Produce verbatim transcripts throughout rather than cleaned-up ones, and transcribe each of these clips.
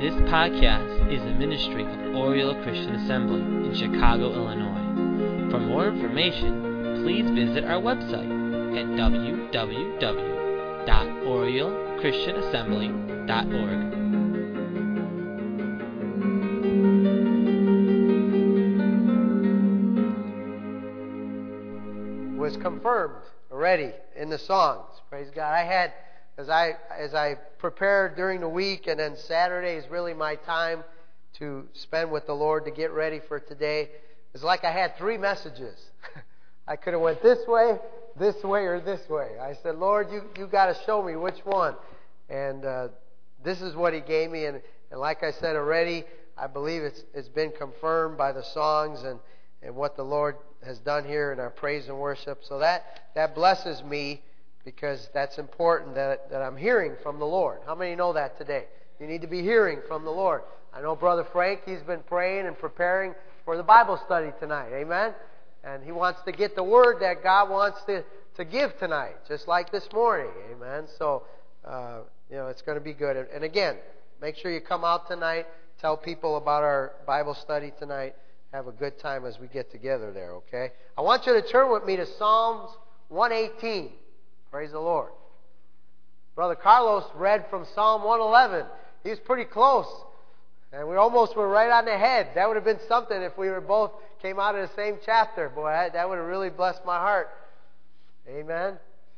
This podcast is a ministry of Oriole Christian Assembly in Chicago, Illinois. For more information, please visit our website at w w w dot oriole christian assembly dot org. Was confirmed already in the songs. Praise God. I had, as I as I prepared during the week, and then Saturday is really my time to spend with the Lord to get ready for today. It's like I had three messages. I could have went this way, this way, or this way. I said, Lord, you you got to show me which one. And uh, this is what He gave me. And, and like I said already, I believe it's it's been confirmed by the songs and, and what the Lord has done here in our praise and worship. So that, that blesses me, because that's important that, that I'm hearing from the Lord. How many know that today? You need to be hearing from the Lord. I know Brother Frank, he's been praying and preparing for the Bible study tonight. Amen? And he wants to get the word that God wants to, to give tonight, just like this morning. Amen? So, uh, you know, it's going to be good. And, and again, make sure you come out tonight. Tell people about our Bible study tonight. Have a good time as we get together there, okay? I want you to turn with me to Psalms one eighteen. Praise the Lord. Brother Carlos read from Psalm one eleven. He was pretty close. And we almost were right on the head. That would have been something if we were both came out of the same chapter. Boy, that would have really blessed my heart. Amen.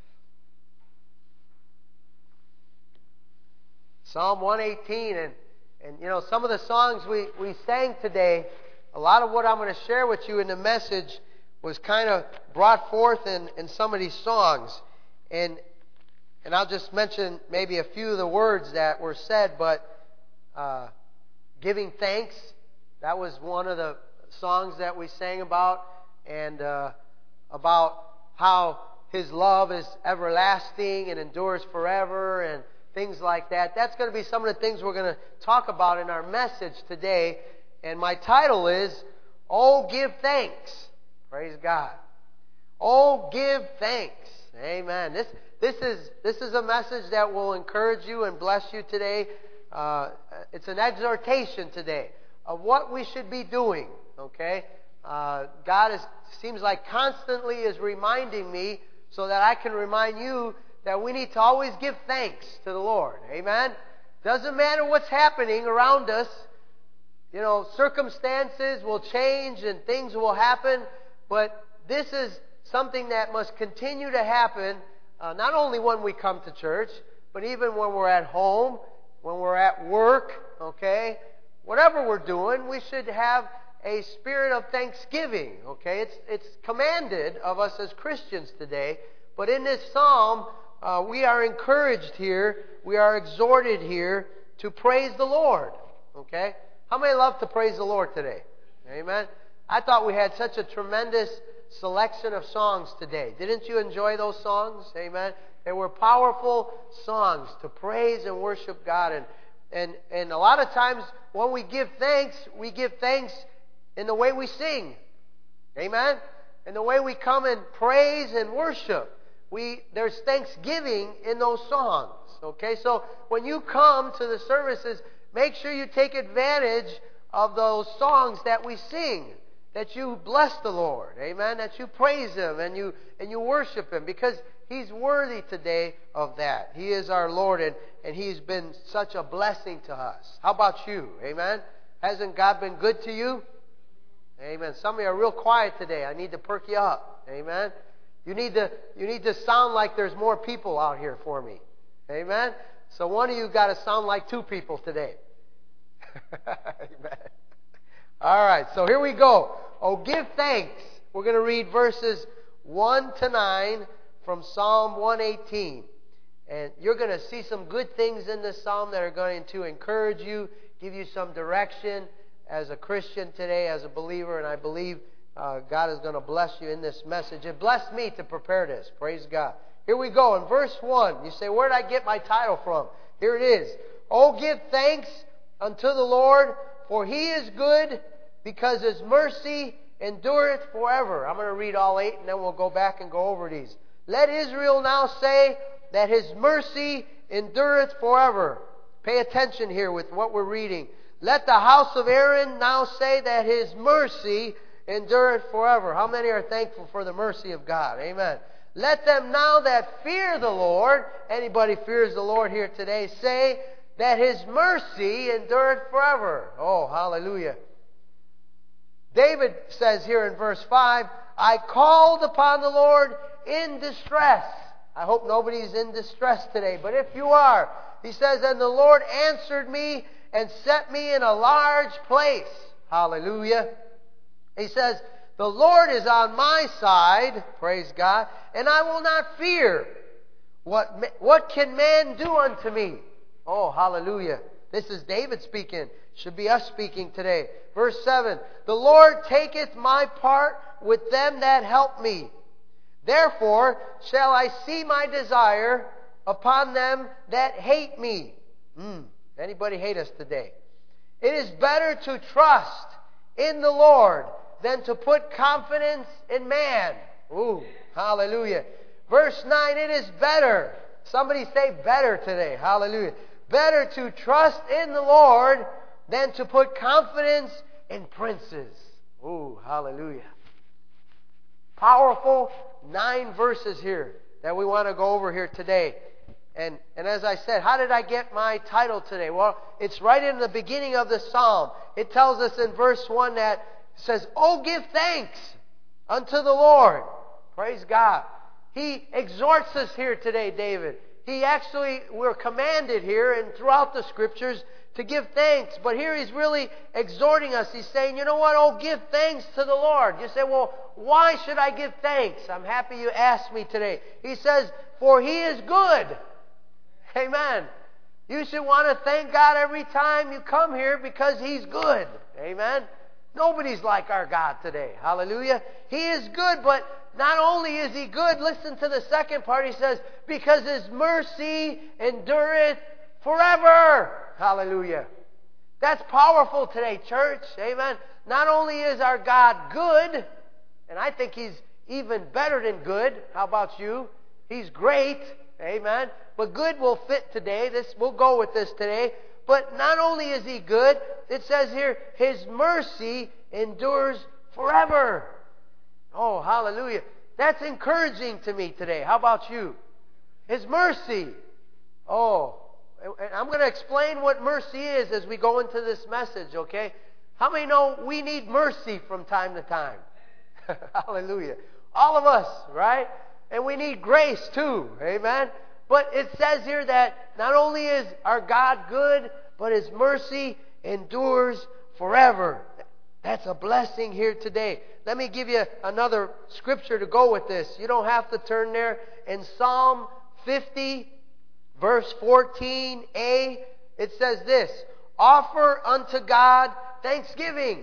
Psalm one eighteen. And, and you know, some of the songs we, we sang today, a lot of what I'm going to share with you in the message was kind of brought forth in, in some of these songs. And and I'll just mention maybe a few of the words that were said, but uh, giving thanks, that was one of the songs that we sang about, and uh, about how His love is everlasting and endures forever and things like that. That's going to be some of the things we're going to talk about in our message today. And my title is, Oh, Give Thanks. Praise God. Oh, give thanks. Amen. This this is this is a message that will encourage you and bless you today. Uh, it's an exhortation today of what we should be doing. Okay? Uh, God is seems like constantly is reminding me, so that I can remind you that we need to always give thanks to the Lord. Amen. Doesn't matter what's happening around us. You know, circumstances will change and things will happen, but this is something that must continue to happen, uh, not only when we come to church, but even when we're at home, when we're at work, okay? Whatever we're doing, we should have a spirit of thanksgiving, okay? It's it's commanded of us as Christians today, but in this psalm, uh, we are encouraged here, we are exhorted here to praise the Lord, okay? How many love to praise the Lord today? Amen. I thought we had such a tremendous selection of songs today. Didn't you enjoy those songs? Amen. They were powerful songs to praise and worship God. And, and, and a lot of times when we give thanks, we give thanks in the way we sing. Amen. In the way we come and praise and worship. We There's thanksgiving in those songs. Okay, so when you come to the services, make sure you take advantage of those songs that we sing, that you bless the Lord, amen, that you praise Him and you and you worship Him, because He's worthy today of that. He is our Lord, and, and He's been such a blessing to us. How about you, amen? Hasn't God been good to you? Amen. Some of you are real quiet today. I need to perk you up, amen? You need to, you need to sound like there's more people out here for me, amen? So one of you got to sound like two people today. Amen. All right, so here we go. Oh, give thanks. We're going to read verses one to nine from Psalm one eighteen. And you're going to see some good things in this psalm that are going to encourage you, give you some direction as a Christian today, as a believer. And I believe uh, God is going to bless you in this message. It blessed me to prepare this. Praise God. Here we go. In verse one, you say, where did I get my title from? Here it is. Oh, give thanks unto the Lord, for He is good, because His mercy endureth forever. I'm going to read all eight, and then we'll go back and go over these. Let Israel now say that His mercy endureth forever. Pay attention here with what we're reading. Let the house of Aaron now say that his mercy endureth forever. How many are thankful for the mercy of God? Amen. Let them now that fear the Lord, anybody fears the Lord here today, say that his mercy endureth forever. Oh, hallelujah. David says here in verse five, I called upon the Lord in distress. I hope nobody's in distress today, but if you are, he says, and the Lord answered me and set me in a large place. Hallelujah. He says, the Lord is on my side, praise God, and I will not fear. What, what can man do unto me? Oh, hallelujah. This is David speaking. Should be us speaking today. Verse seven, the Lord taketh my part with them that help me. Therefore shall I see my desire upon them that hate me. Mm. Anybody hate us today? It is better to trust in the Lord than to put confidence in man. Ooh, hallelujah. Verse nine, it is better. Somebody say better today. Hallelujah. Better to trust in the Lord than to put confidence in princes. Ooh, hallelujah. Powerful nine verses here that we want to go over here today. And, and as I said, how did I get my title today? Well, it's right in the beginning of the psalm. It tells us in verse one that it says, oh, give thanks unto the Lord. Praise God. He exhorts us here today, David. He actually, we're commanded here and throughout the Scriptures to give thanks. But here he's really exhorting us. He's saying, you know what? Oh, give thanks to the Lord. You say, well, why should I give thanks? I'm happy you asked me today. He says, for He is good. Amen. You should want to thank God every time you come here because He's good. Amen. Nobody's like our God today. Hallelujah. He is good, but not only is He good, listen to the second part. He says, because His mercy endureth forever. Hallelujah. That's powerful today, church. Amen. Not only is our God good, and I think He's even better than good. How about you? He's great. Amen. But good will fit today. This we'll go with this today. But not only is He good, it says here, His mercy endures forever. Oh, hallelujah. That's encouraging to me today. How about you? His mercy. Oh, and I'm going to explain what mercy is as we go into this message, okay? How many know we need mercy from time to time? Hallelujah. All of us, right? And we need grace too. Amen? But it says here that not only is our God good, but His mercy endures forever. That's a blessing here today. Let me give you another scripture to go with this. You don't have to turn there. In Psalm fifty, verse fourteen a, it says this, offer unto God thanksgiving.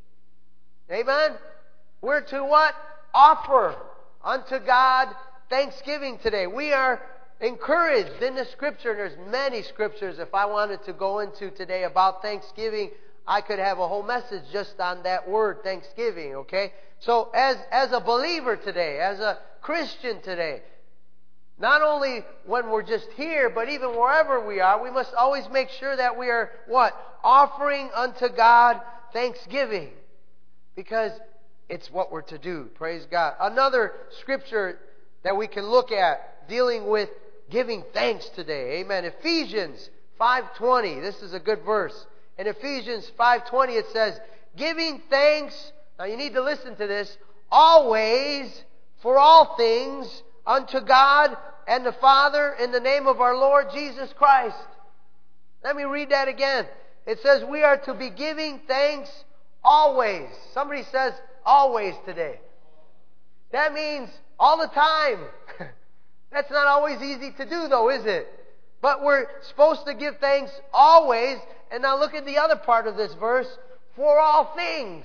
Amen? We're to what? Offer unto God thanksgiving today. We are encouraged in the Scripture. There's many Scriptures. If I wanted to go into today about Thanksgiving, I could have a whole message just on that word, Thanksgiving, okay? So as, as a believer today, as a Christian today, not only when we're just here, but even wherever we are, we must always make sure that we are, what? Offering unto God thanksgiving. Because it's what we're to do. Praise God. Another scripture that we can look at dealing with giving thanks today. Amen. Ephesians five twenty. This is a good verse. In Ephesians five twenty it says, giving thanks, now you need to listen to this, always for all things unto God and the Father in the name of our Lord Jesus Christ. Let me read that again. It says we are to be giving thanks always. Somebody says always today. That means all the time. That's not always easy to do though, is it? But we're supposed to give thanks always. And now look at the other part of this verse. For all things.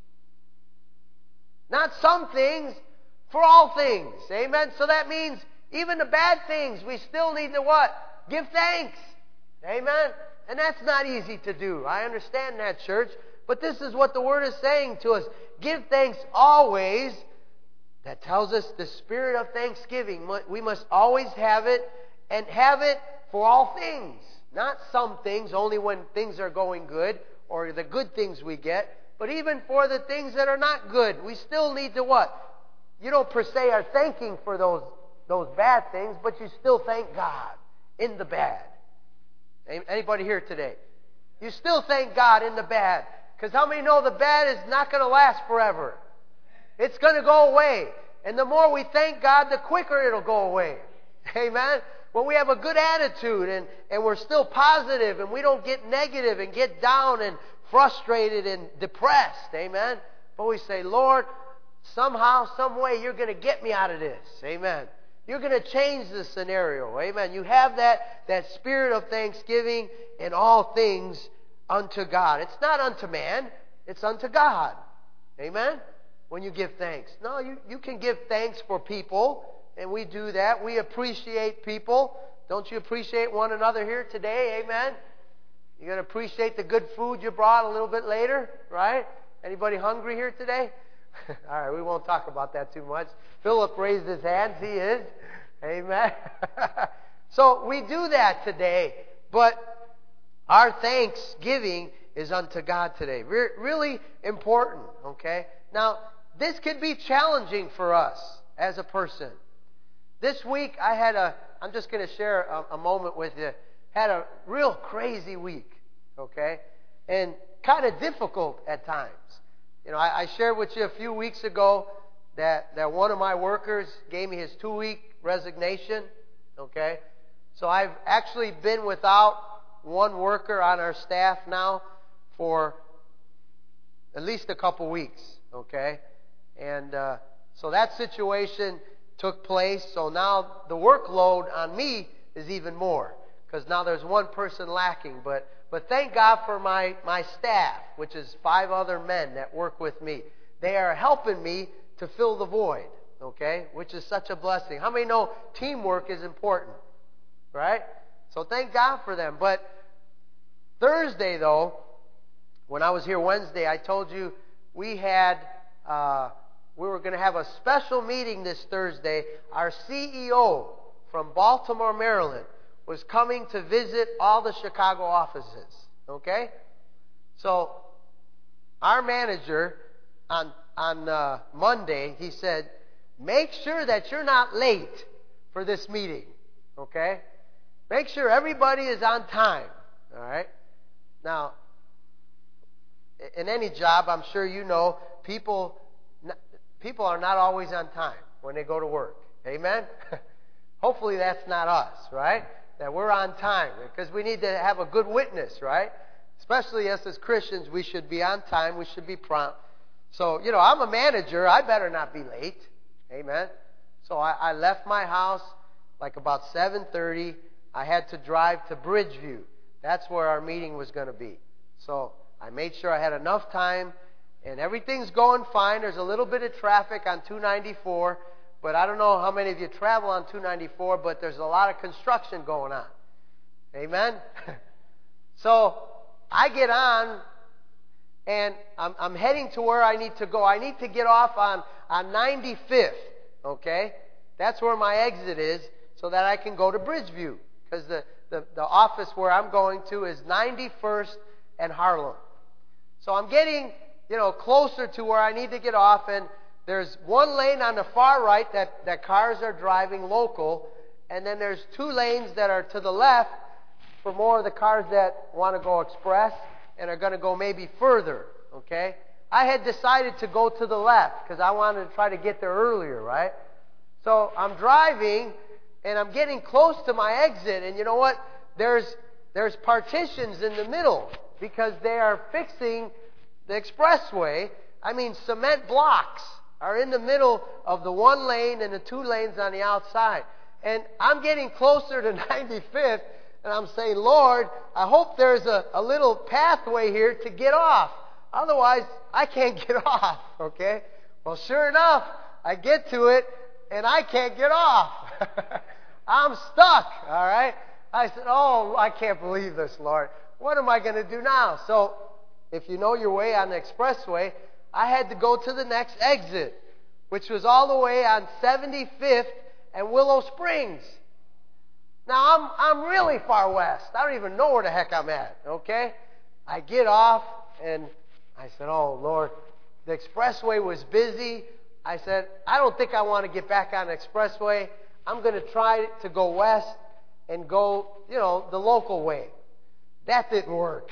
Not some things. For all things. Amen? So that means even the bad things, we still need to what? Give thanks. Amen? And that's not easy to do. I understand that, church. But this is what the Word is saying to us. Give thanks always. That tells us the spirit of thanksgiving. We must always have it, and have it for all things. Not some things, only when things are going good, or the good things we get, but even for the things that are not good, we still need to what? You don't per se are thanking for those, those bad things, but you still thank God in the bad. Anybody here today? You still thank God in the bad. Because how many know the bad is not going to last forever? It's going to go away. And the more we thank God, the quicker it'll go away. Amen? When we have a good attitude and, and we're still positive and we don't get negative and get down and frustrated and depressed. Amen? But we say, Lord, somehow, some way, you're going to get me out of this. Amen? You're going to change the scenario. Amen? You have that, that spirit of thanksgiving in all things unto God. It's not unto man. It's unto God. Amen? When you give thanks. No, you, you can give thanks for people, and we do that. We appreciate people. Don't you appreciate one another here today? Amen? You're going to appreciate the good food you brought a little bit later, right? Anybody hungry here today? All right, we won't talk about that too much. Philip raised his hands. He is. Amen. So we do that today, but our thanksgiving is unto God today. Re- really important, okay? Now, this could be challenging for us as a person. This week, I had a, I'm just going to share a, a moment with you, had a real crazy week, okay? And kind of difficult at times. You know, I, I shared with you a few weeks ago that, that one of my workers gave me his two-week resignation, okay? So I've actually been without one worker on our staff now for at least a couple weeks, okay? And uh, so that situation took place. So now the workload on me is even more because now there's one person lacking. But but thank God for my, my staff, which is five other men that work with me. They are helping me to fill the void, okay? Which is such a blessing. How many know teamwork is important, right? So thank God for them. But Thursday, though, when I was here Wednesday, I told you we had, uh, we were going to have a special meeting this Thursday. Our C E O from Baltimore, Maryland, was coming to visit all the Chicago offices, okay? So our manager on, on uh, Monday, he said, make sure that you're not late for this meeting, okay? Make sure everybody is on time, all right? Now, in any job, I'm sure you know, people people are not always on time when they go to work. Amen? Hopefully that's not us, right? That we're on time, because we need to have a good witness, right? Especially us as Christians, we should be on time, we should be prompt. So, you know, I'm a manager, I better not be late. Amen? So I, I left my house like about seven thirty. I had to drive to Bridgeview. That's where our meeting was going to be. So I made sure I had enough time, and everything's going fine. There's a little bit of traffic on two ninety-four, but I don't know how many of you travel on two ninety-four, but there's a lot of construction going on. Amen? So I get on, and I'm, I'm heading to where I need to go. I need to get off on, on ninety-fifth, okay? That's where my exit is, so that I can go to Bridgeview, because the, the, the office where I'm going to is ninety-first and Harlem. So I'm getting, you know, closer to where I need to get off, and there's one lane on the far right that, that cars are driving local, and then there's two lanes that are to the left for more of the cars that want to go express and are going to go maybe further, okay? I had decided to go to the left because I wanted to try to get there earlier, right? So I'm driving, and I'm getting close to my exit, and you know what? There's there's partitions in the middle because they are fixing the expressway. I mean, cement blocks are in the middle of the one lane and the two lanes on the outside. And I'm getting closer to ninety-fifth, and I'm saying, Lord, I hope there's a, a little pathway here to get off. Otherwise, I can't get off, okay? Well, sure enough, I get to it, and I can't get off. I'm stuck, all right? I said, oh, I can't believe this, Lord. What am I going to do now? So, if you know your way on the expressway, I had to go to the next exit, which was all the way on seventy-fifth and Willow Springs. Now, I'm, I'm really far west. I don't even know where the heck I'm at, okay? I get off, and I said, oh, Lord, the expressway was busy. I said, I don't think I want to get back on the expressway. I'm going to try to go west and go, you know, the local way. That didn't work.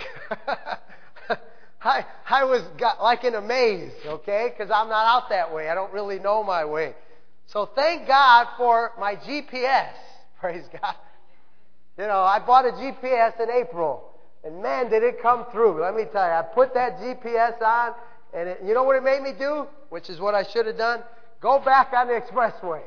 I, I was got, like in a maze, okay, because I'm not out that way. I don't really know my way. So thank God for my G P S. Praise God. You know, I bought a G P S in April, and man, did it come through. Let me tell you, I put that G P S on, and it, you know what it made me do? Which is what I should have done? Go back on the expressway.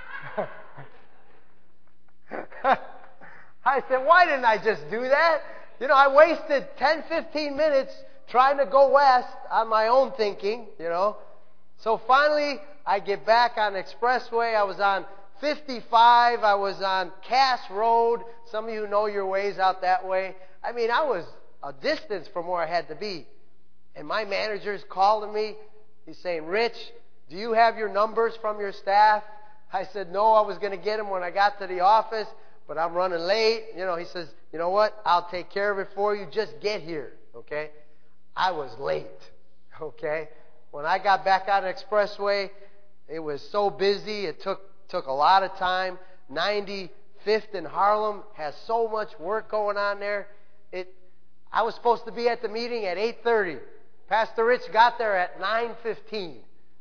I said, why didn't I just do that? You know, I wasted ten, fifteen minutes trying to go west on my own thinking, you know. So finally, I get back on the expressway. I was on fifty-five. I was on Cass Road. Some of you know your ways out that way. I mean, I was a distance from where I had to be. And my manager's calling me. He's saying, Rich, do you have your numbers from your staff? I said, no, I was going to get them when I got to the office, but I'm running late. You know, he says, you know what? I'll take care of it for you. Just get here, okay? I was late, okay? When I got back on the expressway, it was so busy. It took took a lot of time. ninety-fifth in Harlem has so much work going on there. It. I was supposed to be at the meeting at eight thirty. Pastor Rich got there at nine fifteen,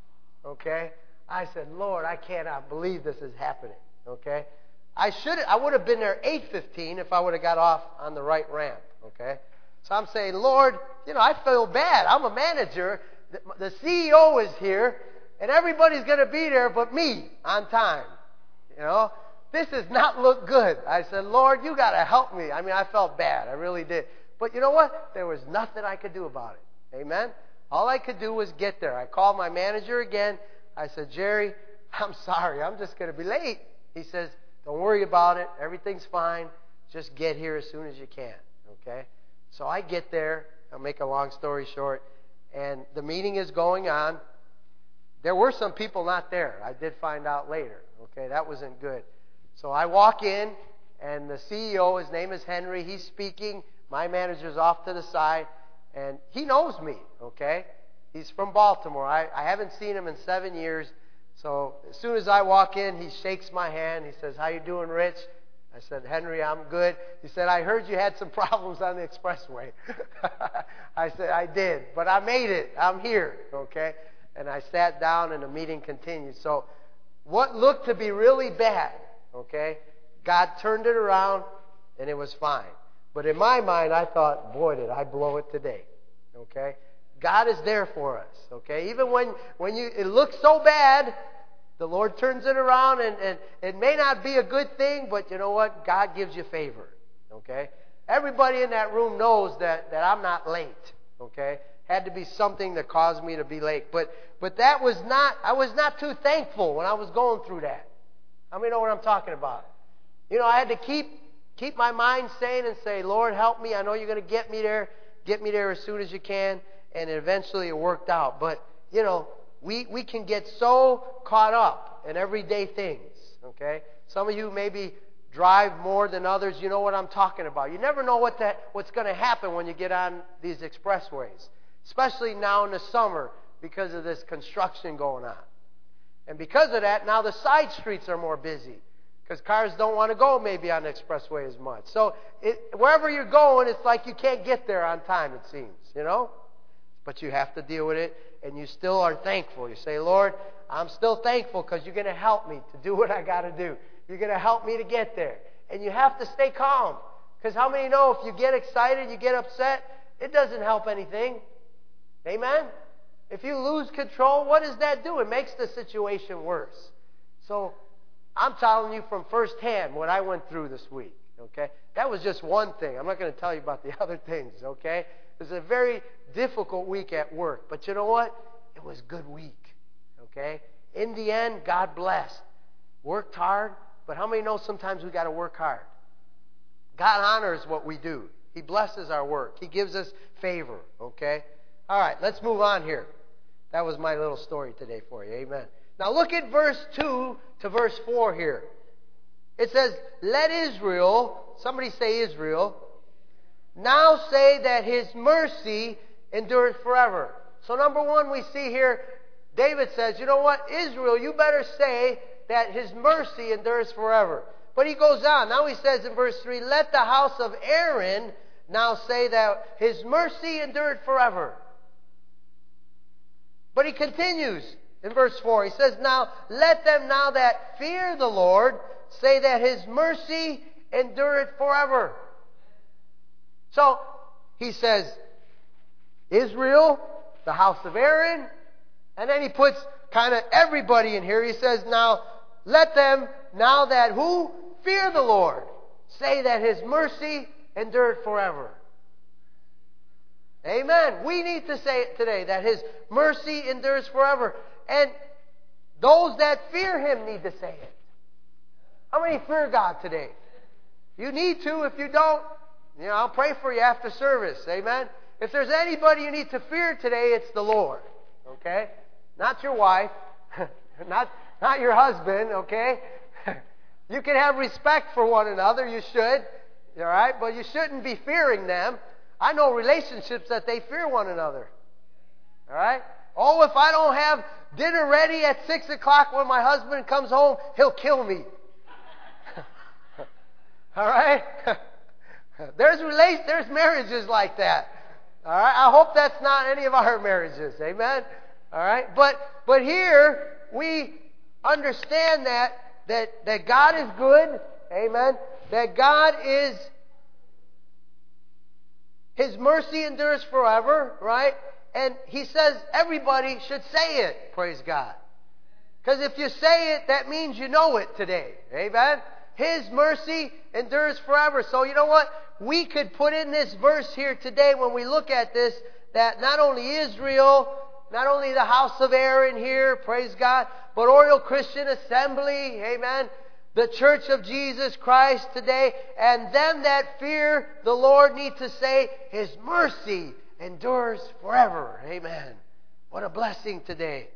okay? I said, Lord, I cannot believe this is happening, okay? I should. I would have been there eight fifteen if I would have got off on the right ramp, okay? So I'm saying, Lord, you know, I feel bad. I'm a manager. The, the C E O is here, and everybody's going to be there but me on time. You know, this does not look good. I said, Lord, you got to help me. I mean, I felt bad. I really did. But you know what? There was nothing I could do about it. Amen? All I could do was get there. I called my manager again. I said, Jerry, I'm sorry. I'm just going to be late. He says, don't worry about it. Everything's fine. Just get here as soon as you can. Okay? So I get there. I'll make a long story short. And the meeting is going on. There were some people not there. I did find out later. Okay, that wasn't good. So I walk in, and the C E O, his name is Henry, he's speaking. My manager's off to the side, and he knows me, okay? He's from Baltimore. I, I haven't seen him in seven years. So as soon as I walk in, he shakes my hand. He says, how you doing, Rich? I said, Henry, I'm good. He said, I heard you had some problems on the expressway. I said, I did, but I made it. I'm here, okay? And I sat down, and the meeting continued. So what looked to be really bad, okay, God turned it around, and it was fine. But in my mind, I thought, boy, did I blow it today, okay? God is there for us, okay? Even when, when you it looks so bad, the Lord turns it around, and, and it may not be a good thing, but you know what? God gives you favor, okay? Everybody in that room knows that, that I'm not late, okay? Had to be something that caused me to be late. But but that was not, I was not too thankful when I was going through that. How many know what I'm talking about? You know, I had to keep keep my mind sane and say, Lord, help me. I know you're going to get me there. Get me there as soon as you can. And eventually it worked out. But, you know, we, we can get so caught up in everyday things, okay? Some of you maybe drive more than others. You know what I'm talking about. You never know what that what's going to happen when you get on these expressways, especially now in the summer because of this construction going on. And because of that, now the side streets are more busy because cars don't want to go maybe on the expressway as much. So it, wherever you're going, it's like you can't get there on time, it seems, you know? But you have to deal with it, and you still are thankful. You say, Lord, I'm still thankful because you're going to help me to do what I got to do. You're going to help me to get there. And you have to stay calm. Because how many know if you get excited, you get upset, it doesn't help anything. Amen? If you lose control, what does that do? It makes the situation worse. So I'm telling you from firsthand what I went through this week. Okay? That was just one thing. I'm not going to tell you about the other things. Okay? It was a very difficult week at work. But you know what? It was a good week. Okay? In the end, God blessed. Worked hard. But how many know sometimes we got to work hard? God honors what we do. He blesses our work. He gives us favor. Okay? All right, let's move on here. That was my little story today for you. Amen. Now look at verse two to verse four here. It says, let Israel, somebody say Israel, now say that His mercy endureth forever. So number one, we see here, David says, you know what, Israel, you better say that His mercy endures forever. But he goes on. Now he says in verse three, let the house of Aaron now say that His mercy endured forever. But he continues in verse four. He says, now let them now that fear the Lord say that His mercy endureth forever. So he says, Israel, the house of Aaron, and then he puts kind of everybody in here. He says, now let them now that who? Fear the Lord. Say that His mercy endured forever. Amen. We need to say it today, that His mercy endures forever. And those that fear Him need to say it. How many fear God today? You need to. If you don't, you know, I'll pray for you after service. Amen. If there's anybody you need to fear today, it's the Lord. Okay? Not your wife. not, not your husband. Okay? You can have respect for one another. You should. All right? But you shouldn't be fearing them. I know relationships that they fear one another. All right? Oh, if I don't have dinner ready at six o'clock when my husband comes home, he'll kill me. All right? There's relate, there's marriages like that. All right? I hope that's not any of our marriages. Amen? All right? But but here we understand that that that God is good. Amen? That God is His mercy endures forever, right? And He says everybody should say it, praise God. Because if you say it, that means you know it today. Amen? His mercy endures forever. So you know what? We could put in this verse here today when we look at this, that not only Israel, not only the house of Aaron here, praise God, but Oriole Christian Assembly, amen, the Church of Jesus Christ today, and them that fear the Lord need to say, His mercy endures forever. Amen. What a blessing today.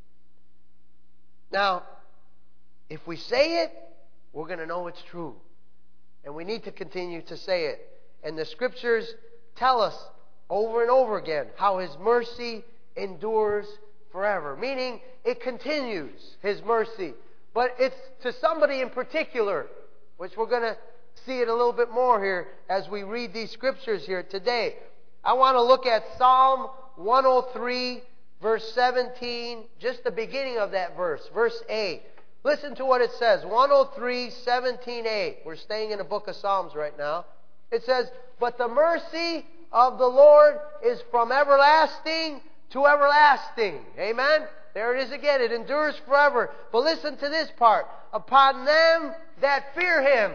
Now, if we say it, we're going to know it's true. And we need to continue to say it. And the Scriptures tell us over and over again how His mercy endures forever. Meaning, it continues, His mercy. But it's to somebody in particular, which we're going to see it a little bit more here as we read these Scriptures here today. I want to look at Psalm one oh three, verse seventeen, just the beginning of that verse, verse eight. Listen to what it says, one oh three, seventeen a. We're staying in the book of Psalms right now. It says, but the mercy of the Lord is from everlasting to everlasting. Amen? There it is again. It endures forever. But listen to this part. Upon them that fear Him.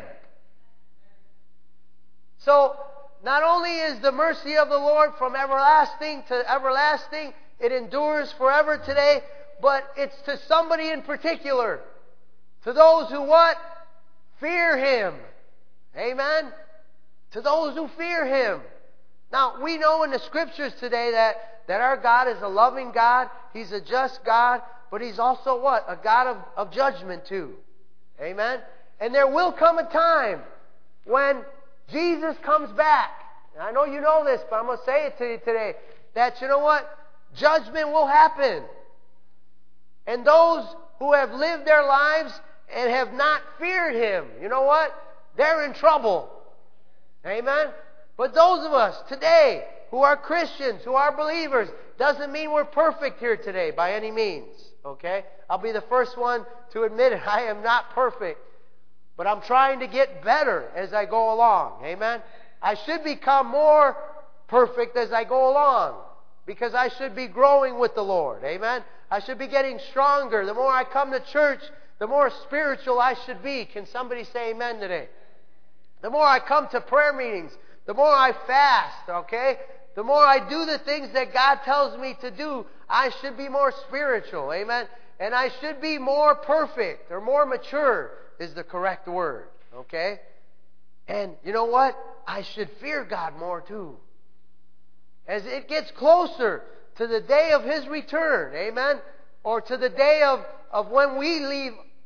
So, not only is the mercy of the Lord from everlasting to everlasting, it endures forever today, but it's to somebody in particular. To those who what? Fear Him. Amen? To those who fear Him. Now, we know in the Scriptures today that, that our God is a loving God. He's a just God. But He's also what? A God of, of judgment too. Amen? And there will come a time when Jesus comes back. And I know you know this, but I'm going to say it to you today. That, you know what? Judgment will happen. And those who have lived their lives and have not feared Him, you know what? They're in trouble. Amen? But those of us today who are Christians, who are believers, doesn't mean we're perfect here today by any means. Okay? I'll be the first one to admit it. I am not perfect. But I'm trying to get better as I go along. Amen? I should become more perfect as I go along. Because I should be growing with the Lord. Amen? I should be getting stronger. The more I come to church, the more spiritual I should be. Can somebody say amen today? The more I come to prayer meetings, the more I fast, okay? The more I do the things that God tells me to do, I should be more spiritual. Amen? And I should be more perfect or more mature is the correct word. Okay? And you know what? I should fear God more too. As it gets closer to the day of His return, amen, or to the day of, of when we leave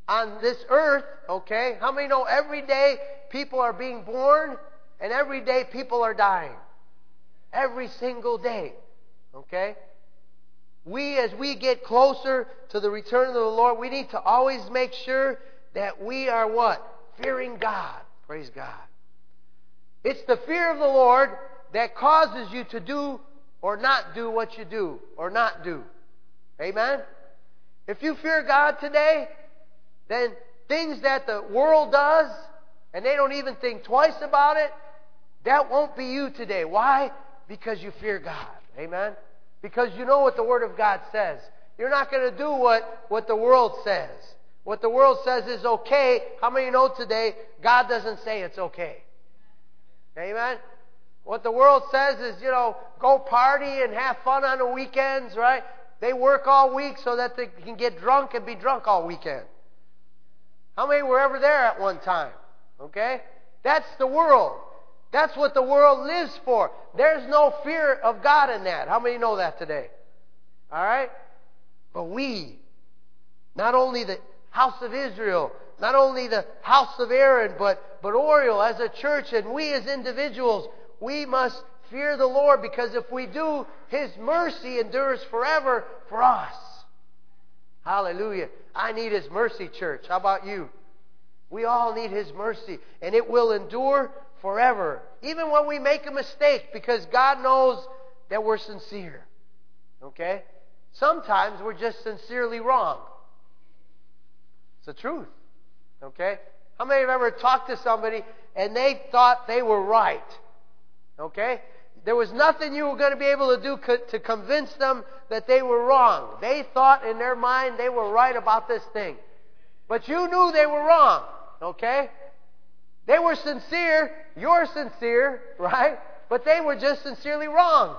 on this earth, okay? How many know every day people are being born and every day people are dying? Every single day, okay? We, as we get closer to the return of the Lord, we need to always make sure that we are what? Fearing God. Praise God. It's the fear of the Lord that causes you to do or not do what you do or not do. Amen? If you fear God today, then things that the world does, and they don't even think twice about it, that won't be you today. Why? Because you fear God. Amen? Because you know what the Word of God says. You're not going to do what, what the world says. What the world says is okay. How many know today God doesn't say it's okay? Amen? What the world says is, you know, go party and have fun on the weekends, right? They work all week so that they can get drunk and be drunk all weekend. How many were ever there at one time? Okay? That's the world. That's what the world lives for. There's no fear of God in that. How many know that today? All right? But we, not only the house of Israel, not only the house of Aaron, but, but Oriel as a church, and we as individuals, we must fear the Lord, because if we do, His mercy endures forever for us. Hallelujah. I need His mercy, church. How about you? We all need His mercy, and it will endure forever. Even when we make a mistake, because God knows that we're sincere. Okay? Sometimes we're just sincerely wrong. It's the truth. Okay? How many have ever talked to somebody and they thought they were right? Okay? There was nothing you were going to be able to do co- to convince them that they were wrong. They thought in their mind they were right about this thing. But you knew they were wrong. Okay? They were sincere. You're sincere, right? But they were just sincerely wrong.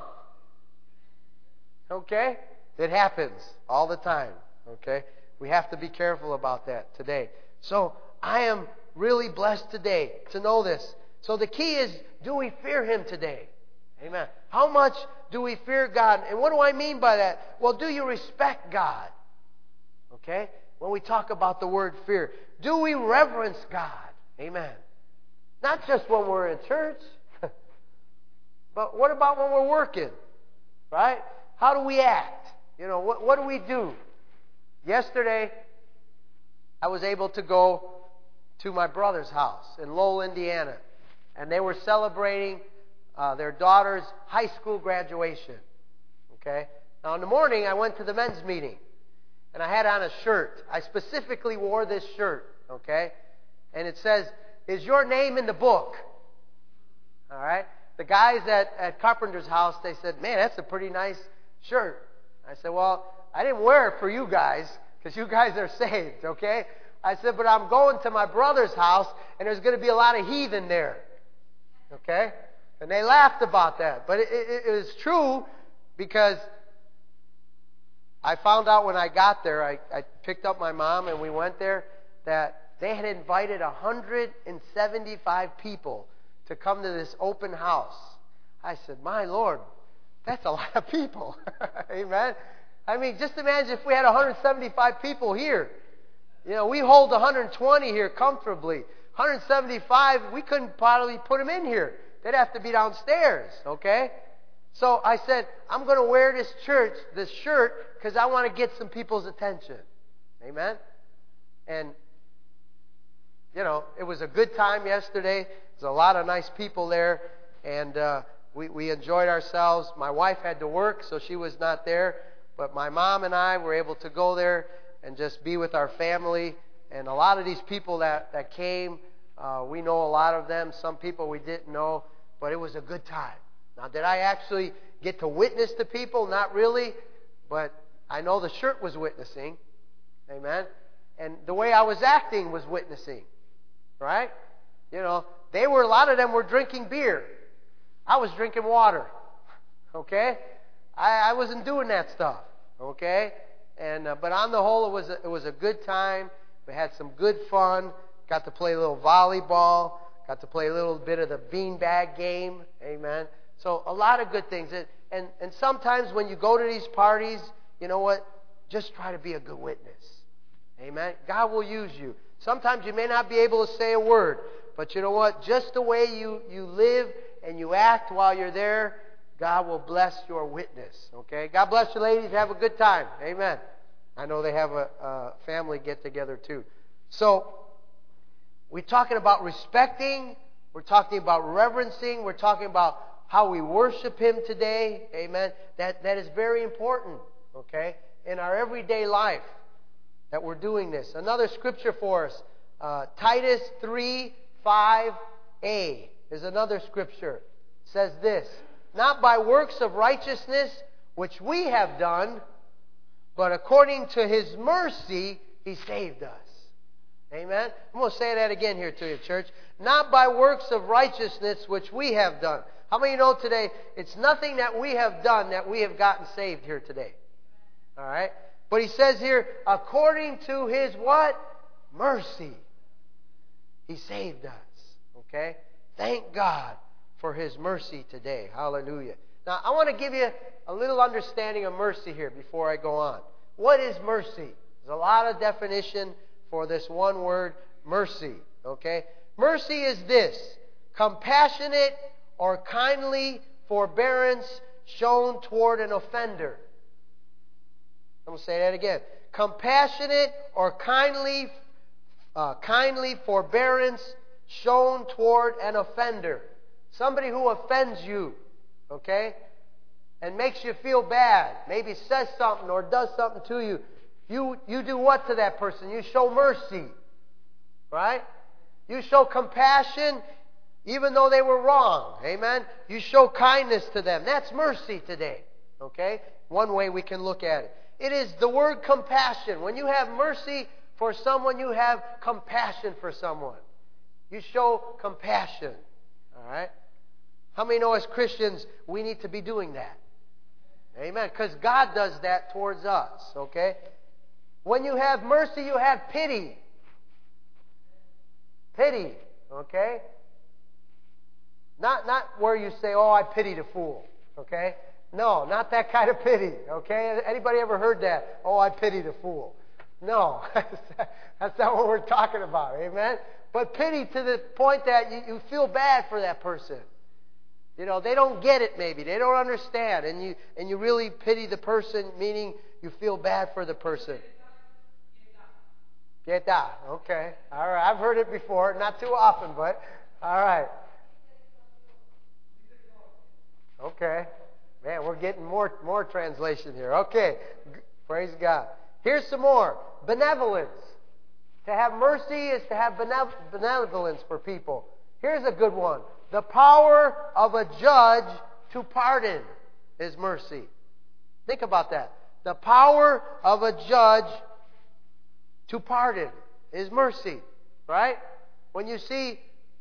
Okay? It happens all the time. Okay? We have to be careful about that today. So, I am really blessed today to know this. So the key is, do we fear Him today? Amen. How much do we fear God? And what do I mean by that? Well, do you respect God? Okay? When we talk about the word fear. Do we reverence God? Amen. Not just when we're in church. But what about when we're working? Right? How do we act? You know, what, what do we do? Yesterday, I was able to go to my brother's house in Lowell, Indiana. And they were celebrating uh, their daughter's high school graduation. Okay? Now, in the morning, I went to the men's meeting. And I had on a shirt. I specifically wore this shirt. Okay? And it says, "Is your name in the book?" All right? The guys at, at Carpenter's house, they said, "Man, that's a pretty nice shirt." I said, "Well, I didn't wear it for you guys, because you guys are saved, okay?" I said, "But I'm going to my brother's house, and there's going to be a lot of heathen there." Okay? And they laughed about that. But it, it, it was true, because I found out when I got there, I, I picked up my mom and we went there, that they had invited one hundred seventy-five people to come to this open house. I said, "My Lord, that's a lot of people." Amen? I mean, just imagine if we had one hundred seventy-five people here. You know, we hold one hundred twenty here comfortably. one hundred seventy-five, we couldn't probably put them in here. They'd have to be downstairs, okay? So I said, I'm going to wear this church, this shirt, because I want to get some people's attention. Amen? And, you know, it was a good time yesterday. There's a lot of nice people there. And uh, we, we enjoyed ourselves. My wife had to work, so she was not there. But my mom and I were able to go there and just be with our family. And a lot of these people that, that came, uh, we know a lot of them. Some people we didn't know. But it was a good time. Now, did I actually get to witness to people? Not really. But I know the shirt was witnessing. Amen. And the way I was acting was witnessing. Right? You know, they were, a lot of them were drinking beer. I was drinking water. Okay? I, I wasn't doing that stuff. Okay? And uh, but on the whole, it was a, it was a good time. We had some good fun. Got to play a little volleyball. Got to play a little bit of the beanbag game. Amen. So a lot of good things. And, and and sometimes when you go to these parties, you know what? Just try to be a good witness. Amen. God will use you. Sometimes you may not be able to say a word, but you know what? Just the way you, you live and you act while you're there, God will bless your witness. Okay? God bless you, ladies. Have a good time. Amen. I know they have a, a family get-together too. So, we're talking about respecting. We're talking about reverencing. We're talking about how we worship Him today. Amen. That, that is very important. Okay? In our everyday life, that we're doing this. Another scripture for us, uh, Titus three five a is another scripture. It says this, not by works of righteousness which we have done, but according to His mercy He saved us. Amen? I'm going to say that again here to you, church. Not by works of righteousness which we have done. How many of you know today, it's nothing that we have done that we have gotten saved here today. All right? But he says here, according to His what? Mercy. He saved us. Okay? Thank God for His mercy today. Hallelujah. Now, I want to give you a little understanding of mercy here before I go on. What is mercy? There's a lot of definition for this one word, mercy. Okay? Mercy is this, compassionate or kindly forbearance shown toward an offender. I'm going to say that again. Compassionate or kindly, uh, kindly forbearance shown toward an offender. Somebody who offends you, okay, and makes you feel bad, maybe says something or does something to you. You, you do what to that person? You show mercy, right? You show compassion even though they were wrong. Amen? You show kindness to them. That's mercy today, okay? One way we can look at it. It is the word compassion. When you have mercy for someone, you have compassion for someone. You show compassion. All right? How many know as Christians we need to be doing that? Amen. Because God does that towards us. Okay? When you have mercy, you have pity. Pity. Okay? Not, not where you say, oh, I pity the fool. Okay? No, not that kind of pity, okay? Anybody ever heard that? Oh, I pity the fool. No, that's not what we're talking about, amen? But pity to the point that you, you feel bad for that person. You know, they don't get it maybe. They don't understand. And you, and you really pity the person, meaning you feel bad for the person. Pietà, okay. All right, I've heard it before. Not too often, but all right. Okay. Man, we're getting more more translation here. Okay. Praise God. Here's some more. Benevolence. To have mercy is to have benevolence for people. Here's a good one. The power of a judge to pardon is mercy. Think about that. The power of a judge to pardon is mercy. Right? When you see,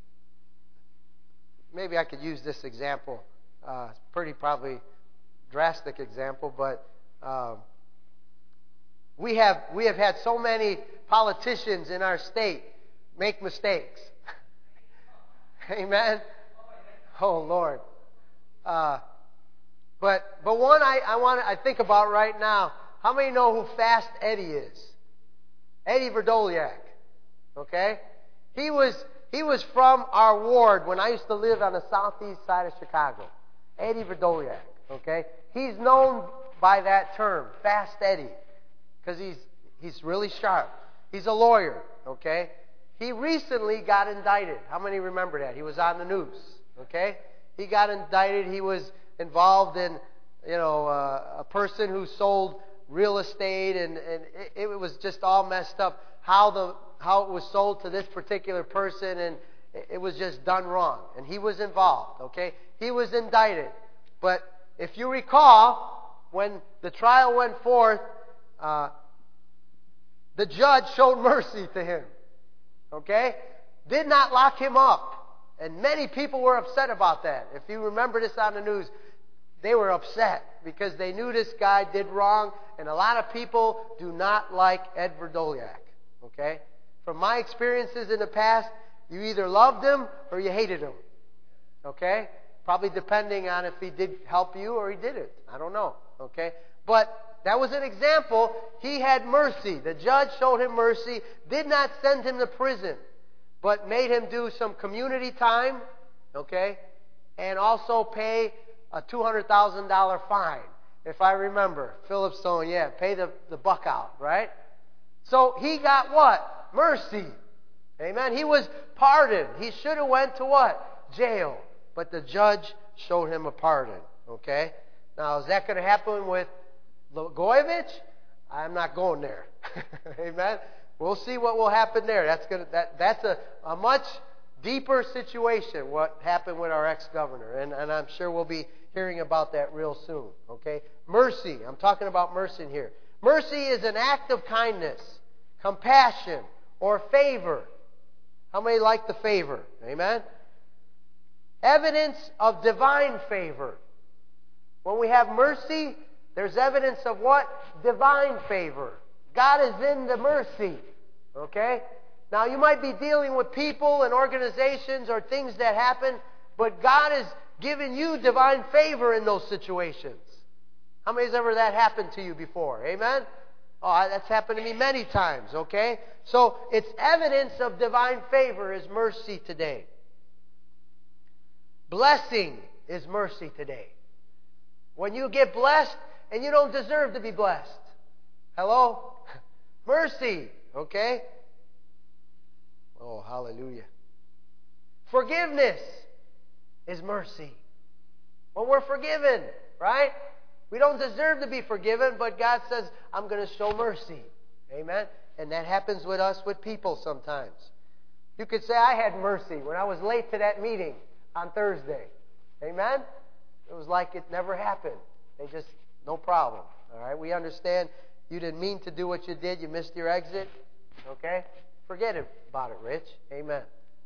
maybe I could use this example. Uh, it's pretty probably drastic example, but um, we have we have had so many politicians in our state make mistakes. Amen. Oh Lord. Uh, but but one I I want I think about right now. How many know who Fast Eddie is? Eddie Verdoliak. Okay, he was he was from our ward when I used to live on the southeast side of Chicago. Eddie Verdoliak. Okay, he's known by that term, Fast Eddie, because he's he's really sharp. He's a lawyer. Okay, he recently got indicted. How many remember that? He was on the news. Okay, he got indicted. He was involved in, you know, uh, a person who sold real estate, and, and it, it was just all messed up. How the how it was sold to this particular person, and it, it was just done wrong. And he was involved. Okay, he was indicted. But if you recall, when the trial went forth, uh, the judge showed mercy to him. Okay, did not lock him up. And many people were upset about that. If you remember this on the news, they were upset because they knew this guy did wrong. And a lot of people do not like Ed Verdoliak. Okay? From my experiences in the past, you either loved him or you hated him. Okay? Probably depending on if he did help you or he didn't. I don't know. Okay? But that was an example. He had mercy. The judge showed him mercy, did not send him to prison, but made him do some community time, okay, and also pay a two hundred thousand dollars fine. If I remember, Philip Stone, yeah, pay the, the buck out, right? So he got what? Mercy. Amen. He was pardoned. He should have went to what? Jail. But the judge showed him a pardon. Okay? Now, is that going to happen with Blagojevich? I'm not going there. Amen. We'll see what will happen there. That's going to that that's a, a much deeper situation, what happened with our ex-governor. And, and I'm sure we'll be hearing about that real soon. Okay? Mercy. I'm talking about mercy here. Mercy is an act of kindness, compassion, or favor. How many like the favor? Amen? Evidence of divine favor. When we have mercy, there's evidence of what? Divine favor. God is in the mercy. Okay? Now, you might be dealing with people and organizations or things that happen, but God has given you divine favor in those situations. How many has ever that happened to you before? Amen? Oh, that's happened to me many times, okay? So, it's evidence of divine favor is mercy today. Blessing is mercy today. When you get blessed and you don't deserve to be blessed. Hello? Mercy, okay? Oh, hallelujah. Forgiveness is mercy. When we're forgiven, right? We don't deserve to be forgiven, but God says, I'm going to show mercy. Amen? And that happens with us, with people sometimes. You could say, I had mercy when I was late to that meeting on Thursday. Amen? It was like it never happened. They just, no problem. All right? We understand you didn't mean to do what you did. You missed your exit. Okay? Forget it about it, Rich. Amen.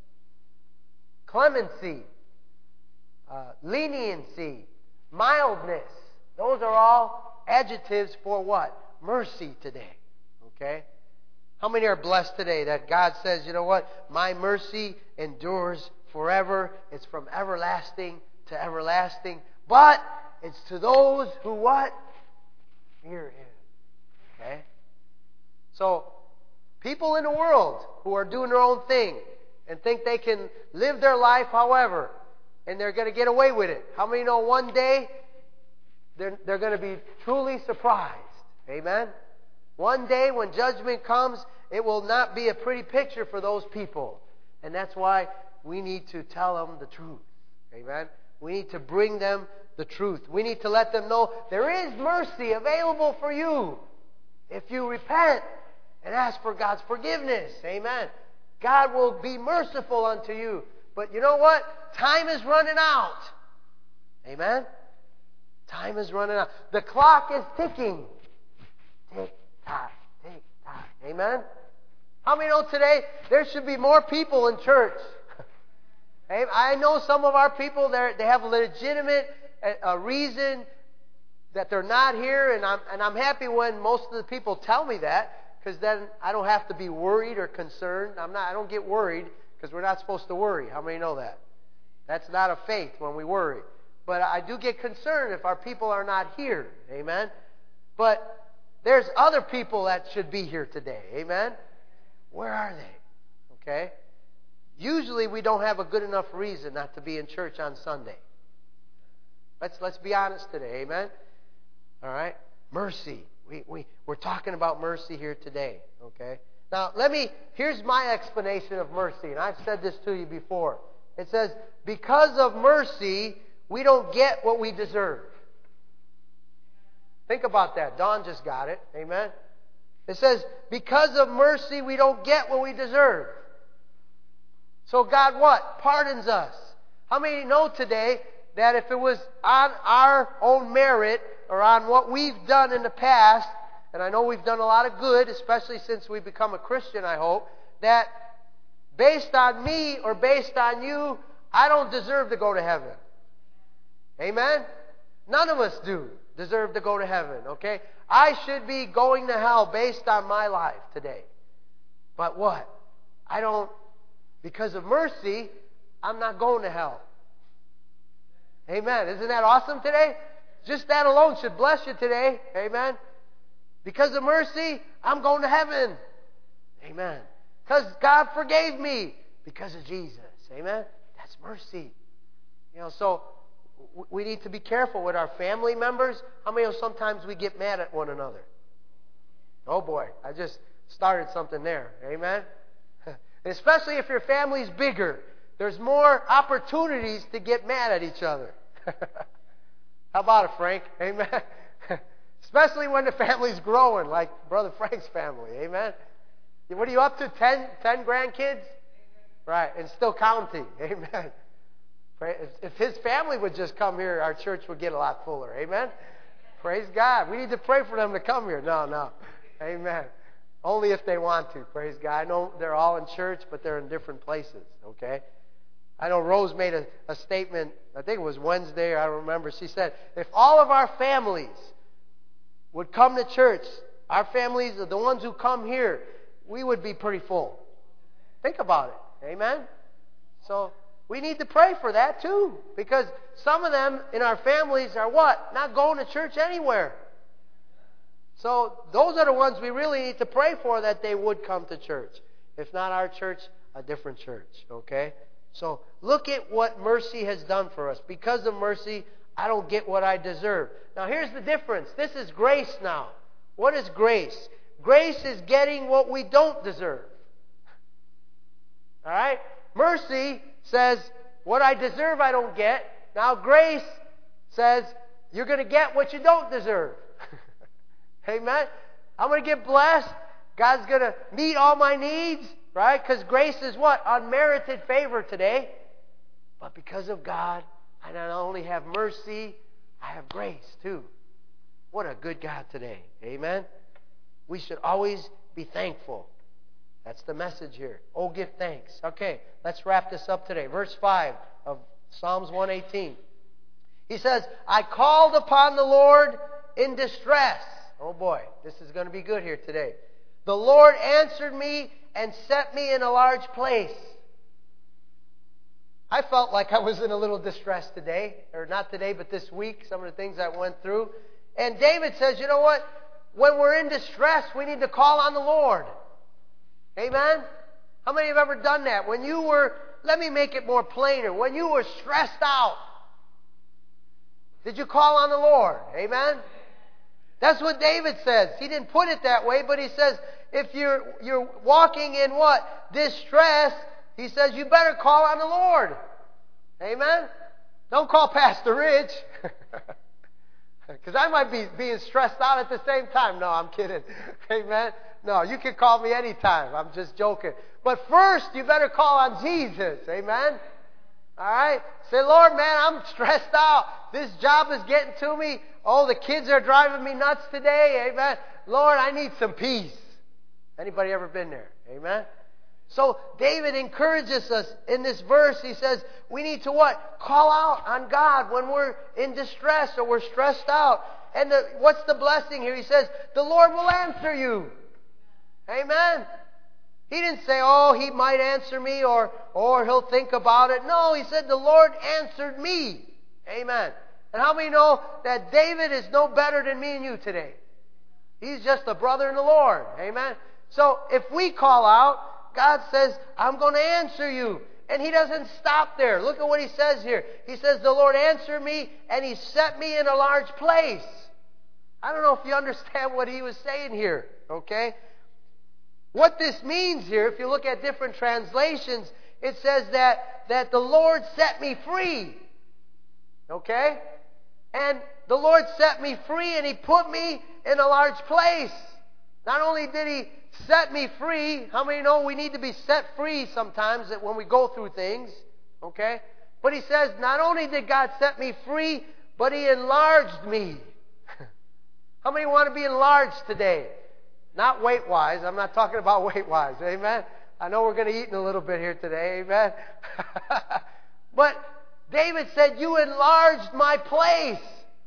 Clemency, uh, leniency, mildness. Those are all adjectives for what? Mercy today. Okay? How many are blessed today that God says, you know what? My mercy endures forever. It's from everlasting to everlasting. But it's to those who what? Fear Him. Okay? So, people in the world who are doing their own thing and think they can live their life however, and they're going to get away with it. How many know one day they're, they're going to be truly surprised? Amen? One day when judgment comes, it will not be a pretty picture for those people. And that's why we need to tell them the truth. Amen? We need to bring them the truth. We need to let them know there is mercy available for you if you repent and ask for God's forgiveness. Amen. God will be merciful unto you. But you know what? Time is running out. Amen. Time is running out. The clock is ticking. Tick, tock, tick, tock. Amen. How many know today there should be more people in church? I know some of our people, they have a legitimate a reason that they're not here, and I'm, and I'm happy when most of the people tell me that, because then I don't have to be worried or concerned. I'm not. I don't get worried, because we're not supposed to worry. How many know that? That's not a faith when we worry. But I do get concerned if our people are not here. Amen? But there's other people that should be here today. Amen? Where are they? Okay? Usually we don't have a good enough reason not to be in church on Sunday. Let's let's be honest today, amen? All right? Mercy. We, we, we're talking about mercy here today, okay? Now, let me, here's my explanation of mercy, and I've said this to you before. It says, because of mercy, we don't get what we deserve. Think about that. Dawn just got it, amen? It says, because of mercy, we don't get what we deserve. So God what? Pardons us. How many know today that if it was on our own merit or on what we've done in the past, and I know we've done a lot of good, especially since we've become a Christian, I hope, that based on me or based on you, I don't deserve to go to heaven. Amen? None of us do deserve to go to heaven, okay? I should be going to hell based on my life today. But what? I don't, because of mercy, I'm not going to hell. Amen. Isn't that awesome today? Just that alone should bless you today. Amen. Because of mercy, I'm going to heaven. Amen. Because God forgave me because of Jesus. Amen. That's mercy. You know, so we need to be careful with our family members. How many of sometimes we get mad at one another? Oh boy, I just started something there. Amen. Especially if your family's bigger, there's more opportunities to get mad at each other. How about it, Frank? Amen. Especially when the family's growing, like Brother Frank's family. Amen. What are you up to? Ten, ten grandkids? Right, and still counting. Amen. If his family would just come here, our church would get a lot fuller. Amen. Praise God. We need to pray for them to come here. No, no. Amen. Only if they want to. Praise God. I know they're all in church, but they're in different places. Okay. I know Rose made a, a statement, I think it was Wednesday, I don't remember. She said, if all of our families would come to church, our families are the ones who come here, we would be pretty full. Think about it. Amen? So we need to pray for that too. Because some of them in our families are what? Not going to church anywhere. So those are the ones we really need to pray for, that they would come to church. If not our church, a different church. Okay? So look at what mercy has done for us. Because of mercy, I don't get what I deserve. Now here's the difference. This is grace now. What is grace? Grace is getting what we don't deserve. All right? Mercy says, what I deserve I don't get. Now grace says, you're going to get what you don't deserve. Amen? I'm going to get blessed. God's going to meet all my needs. Right? Because grace is what? Unmerited favor today. But because of God, I not only have mercy, I have grace too. What a good God today. Amen? We should always be thankful. That's the message here. Oh, give thanks. Okay, let's wrap this up today. Verse five of Psalms one eighteen. He says, I called upon the Lord in distress. Oh boy, this is going to be good here today. The Lord answered me and set me in a large place. I felt like I was in a little distress today, or not today, but this week, some of the things I went through. And David says, you know what? When we're in distress, we need to call on the Lord. Amen? How many have ever done that? When you were, let me make it more plainer, when you were stressed out, did you call on the Lord? Amen? That's what David says. He didn't put it that way, but he says, if you're you're walking in what? Distress, he says you better call on the Lord. Amen? Don't call Pastor Rich. Because I might be being stressed out at the same time. No, I'm kidding. Amen? No, you can call me anytime. I'm just joking. But first, you better call on Jesus. Amen? All right? Say, Lord, man, I'm stressed out. This job is getting to me. Oh, the kids are driving me nuts today. Amen? Lord, I need some peace. Anybody ever been there? Amen? So David encourages us in this verse. He says we need to what? Call out on God when we're in distress or we're stressed out. And the, what's the blessing here? He says the Lord will answer you. Amen? He didn't say, oh, He might answer me or, or He'll think about it. No, He said the Lord answered me. Amen. And how many know that David is no better than me and you today? He's just a brother in the Lord. Amen. So if we call out, God says, I'm going to answer you. And He doesn't stop there. Look at what He says here. He says, the Lord answered me and He set me in a large place. I don't know if you understand what He was saying here. Okay? What this means here, if you look at different translations, it says that, that the Lord set me free. Okay? And the Lord set me free and He put me in a large place. Not only did He set me free, how many know we need to be set free sometimes when we go through things? Okay? But He says, not only did God set me free, but He enlarged me. How many want to be enlarged today? Not weight-wise. I'm not talking about weight-wise. Amen? I know we're going to eat in a little bit here today. Amen? But David said, you enlarged my place.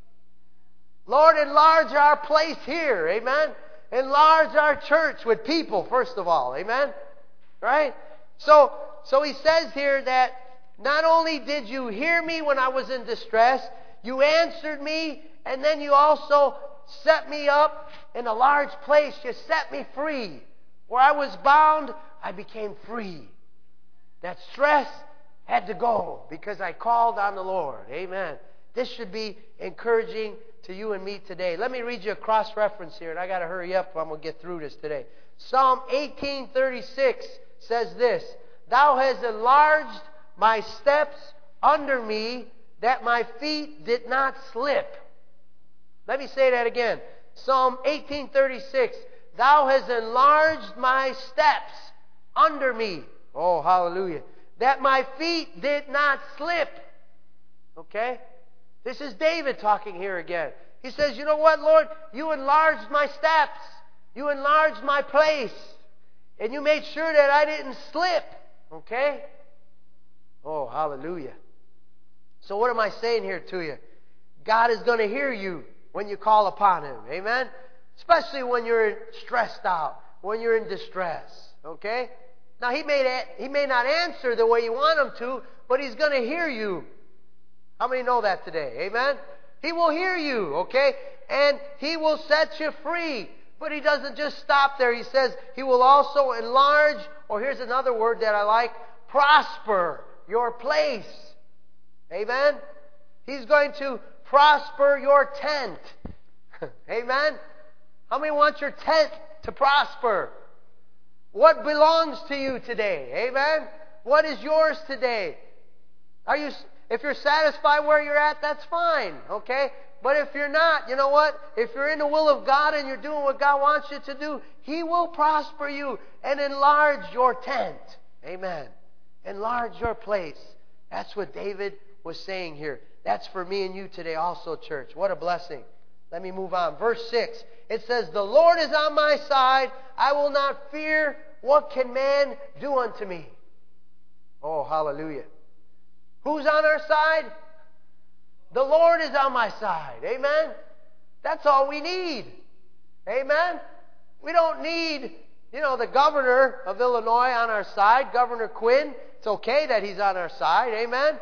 Lord, enlarge our place here. Amen? Enlarge our church with people, first of all. Amen? Right? So, so he says here that not only did you hear me when I was in distress, you answered me, and then you also set me up in a large place. You set me free. Where I was bound, I became free. That stress had to go because I called on the Lord. Amen. This should be encouraging to you and me today. Let me read you a cross-reference here, and I got to hurry up. I'm going to get through this today. Psalm eighteen thirty-six says this, Thou hast enlarged my steps under me, that my feet did not slip. Let me say that again. Psalm eighteen thirty-six, Thou hast enlarged my steps under me. Oh, hallelujah. That my feet did not slip. Okay? This is David talking here again. He says, you know what, Lord? You enlarged my steps. You enlarged my place. And you made sure that I didn't slip. Okay? Oh, hallelujah. So what am I saying here to you? God is going to hear you when you call upon Him. Amen? Especially when you're stressed out, when you're in distress. Okay? Now, He may, He may not answer the way you want Him to, but He's going to hear you. How many know that today? Amen? He will hear you, okay? And He will set you free. But He doesn't just stop there. He says He will also enlarge, or here's another word that I like, prosper your place. Amen? He's going to prosper your tent. Amen? How many want your tent to prosper? What belongs to you today? Amen? What is yours today? Are you... If you're satisfied where you're at, that's fine, okay? But if you're not, you know what? If you're in the will of God and you're doing what God wants you to do, He will prosper you and enlarge your tent. Amen. Enlarge your place. That's what David was saying here. That's for me and you today also, church. What a blessing. Let me move on. Verse six. It says, The Lord is on my side. I will not fear. What can man do unto me? Oh, hallelujah. Who's on our side? The Lord is on my side. Amen? That's all we need. Amen? We don't need, you know, the governor of Illinois on our side, Governor Quinn. It's okay that he's on our side. Amen?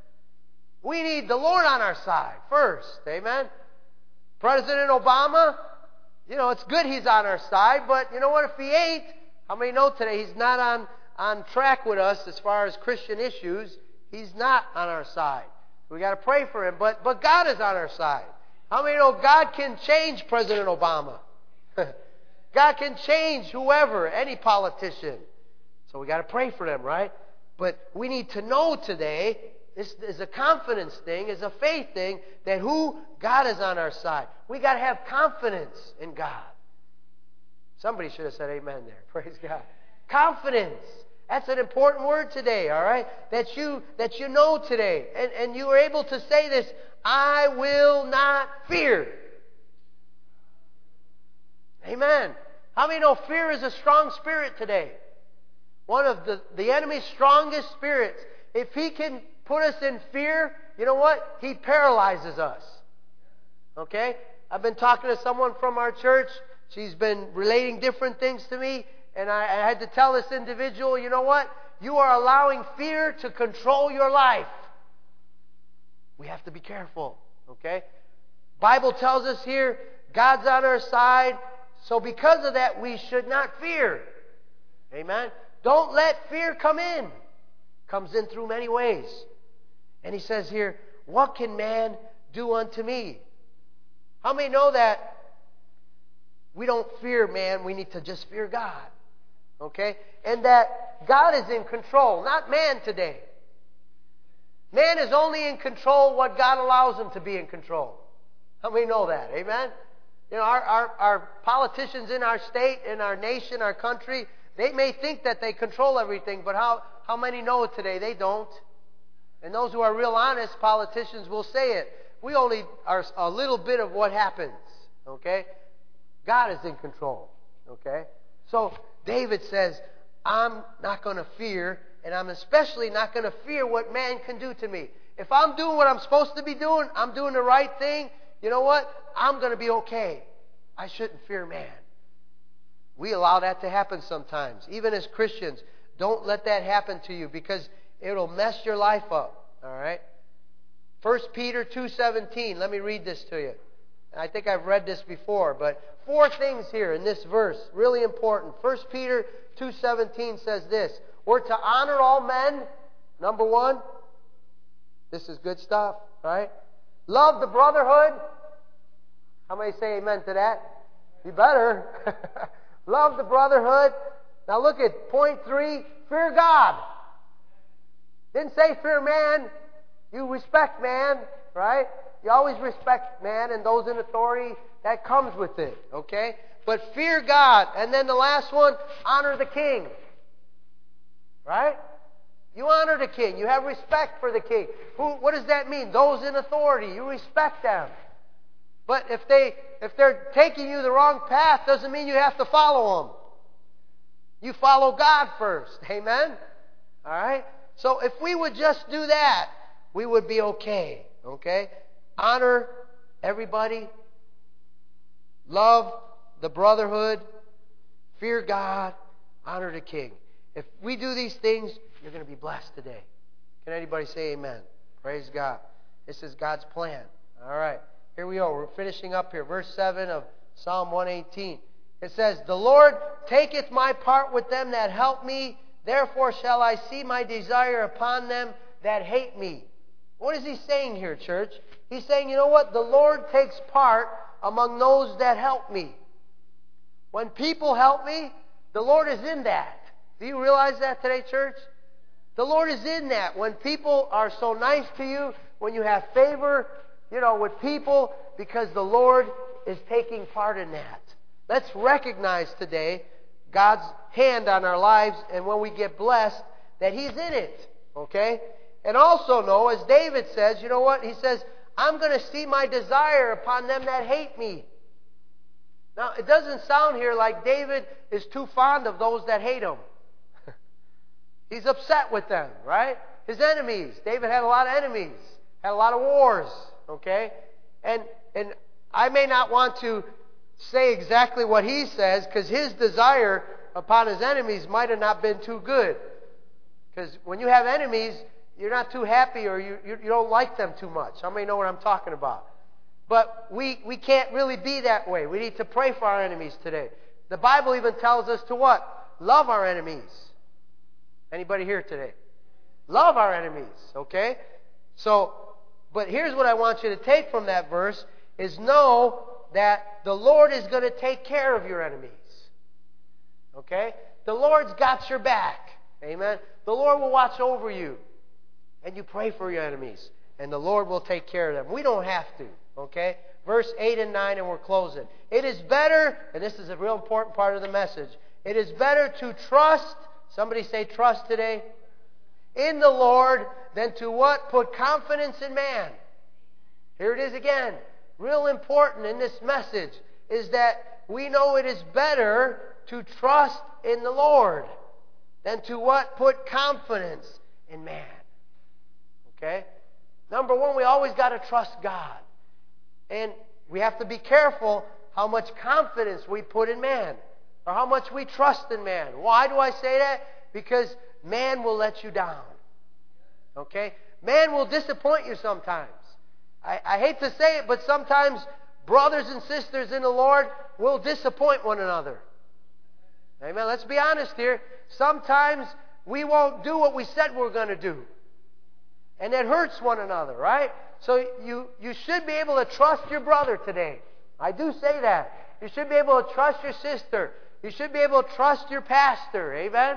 We need the Lord on our side first. Amen? President Obama, you know, it's good he's on our side, but you know what? If he ain't, how many know today he's not on, on track with us as far as Christian issues? He's not on our side. We got to pray for him. But, but God is on our side. How many know God can change President Obama? God can change whoever, any politician. So we got to pray for them, right? But we need to know today, this is a confidence thing, is a faith thing, that who? God is on our side. We got to have confidence in God. Somebody should have said amen there. Praise God. Confidence. That's an important word today, all right? That you that you know today. And, and you are able to say this, I will not fear. Amen. How many know fear is a strong spirit today? One of the, the enemy's strongest spirits. If he can put us in fear, you know what? He paralyzes us. Okay? I've been talking to someone from our church. She's been relating different things to me. And I, I had to tell this individual, you know what? You are allowing fear to control your life. We have to be careful, okay? Bible tells us here, God's on our side. So because of that, we should not fear. Amen? Don't let fear come in. Comes in through many ways. And he says here, what can man do unto me? How many know that we don't fear man, we need to just fear God? Okay? And that God is in control, not man today. Man is only in control what God allows him to be in control. How many know that? Amen? You know, our, our, our politicians in our state, in our nation, our country, they may think that they control everything, but how, how many know today they don't? And those who are real honest politicians will say it. We only are a little bit of what happens. Okay? God is in control. Okay? So, David says, I'm not going to fear, and I'm especially not going to fear what man can do to me. If I'm doing what I'm supposed to be doing, I'm doing the right thing, you know what? I'm going to be okay. I shouldn't fear man. We allow that to happen sometimes. Even as Christians, don't let that happen to you because it'll mess your life up. All right? First Peter two seventeen. Let me read this to you. And I think I've read this before, but four things here in this verse, really important. First Peter two seventeen says this, we're to honor all men, number one. This is good stuff, right? Love the brotherhood. How many say amen to that? You better. Love the brotherhood. Now look at point three, fear God. Didn't say fear man. You respect man, right? You always respect man and those in authority. That comes with it, okay? But fear God. And then the last one, honor the king. Right? You honor the king. You have respect for the king. Who? What does that mean? Those in authority. You respect them. But if they if they're taking you the wrong path, doesn't mean you have to follow them. You follow God first. Amen? All right? So if we would just do that, we would be okay. Okay? Honor everybody. Love the brotherhood. Fear God. Honor the king. If we do these things, you're going to be blessed today. Can anybody say amen? Praise God. This is God's plan. All right. Here we are. We're finishing up here. Verse seven of Psalm one eighteen. It says, the Lord taketh my part with them that help me. Therefore shall I see my desire upon them that hate me. What is he saying here, church? He's saying, you know what? The Lord takes part among those that help me. When people help me, the Lord is in that. Do you realize that today, church? The Lord is in that. When people are so nice to you, when you have favor, you know, with people, because the Lord is taking part in that. Let's recognize today God's hand on our lives, and when we get blessed, that He's in it. Okay? And also know, as David says, you know what? He says, I'm going to see my desire upon them that hate me. Now, it doesn't sound here like David is too fond of those that hate him. He's upset with them, right? His enemies. David had a lot of enemies. Had a lot of wars, okay? And and I may not want to say exactly what he says, because his desire upon his enemies might have not been too good. Because when you have enemies, you're not too happy, or you, you, you don't like them too much. How many know what I'm talking about? But we, we can't really be that way. We need to pray for our enemies today. The Bible even tells us to what? Love our enemies. Anybody here today? Love our enemies, okay? So, but here's what I want you to take from that verse, is know that the Lord is going to take care of your enemies. Okay? The Lord's got your back. Amen? The Lord will watch over you. And you pray for your enemies. And the Lord will take care of them. We don't have to. Okay? Verse eight and nine, and we're closing. It is better, and this is a real important part of the message, it is better to trust, somebody say trust today, in the Lord than to what? Put confidence in man. Here it is again. Real important in this message is that we know it is better to trust in the Lord than to what? Put confidence in man. Okay? Number one, we always got to trust God. And we have to be careful how much confidence we put in man, or how much we trust in man. Why do I say that? Because man will let you down. Okay? Man will disappoint you sometimes. I, I hate to say it, but sometimes brothers and sisters in the Lord will disappoint one another. Amen? Let's be honest here. Sometimes we won't do what we said we we're going to do. And it hurts one another, right? So you, you should be able to trust your brother today. I do say that. You should be able to trust your sister. You should be able to trust your pastor. Amen?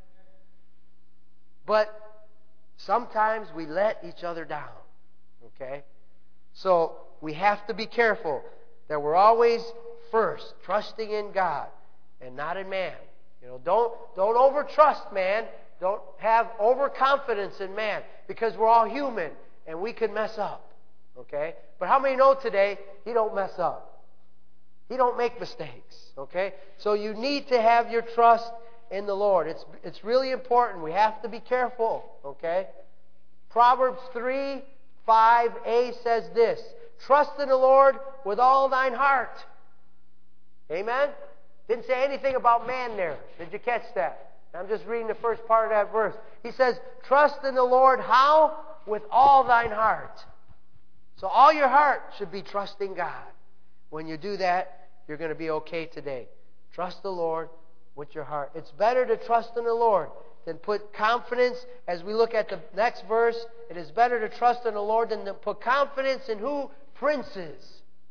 But sometimes we let each other down. Okay? So we have to be careful that we're always first trusting in God and not in man. You know, don't don't overtrust man. Don't have overconfidence in man, because we're all human and we can mess up. Okay? But how many know today he don't mess up? He don't make mistakes. Okay? So you need to have your trust in the Lord. It's it's really important. We have to be careful. Okay? Proverbs three five a says this: trust in the Lord with all thine heart. Amen? Didn't say anything about man there. Did you catch that? I'm just reading the first part of that verse. He says, trust in the Lord, how? With all thine heart. So all your heart should be trusting God. When you do that, you're going to be okay today. Trust the Lord with your heart. It's better to trust in the Lord than put confidence. As we look at the next verse, it is better to trust in the Lord than to put confidence in who? Princes.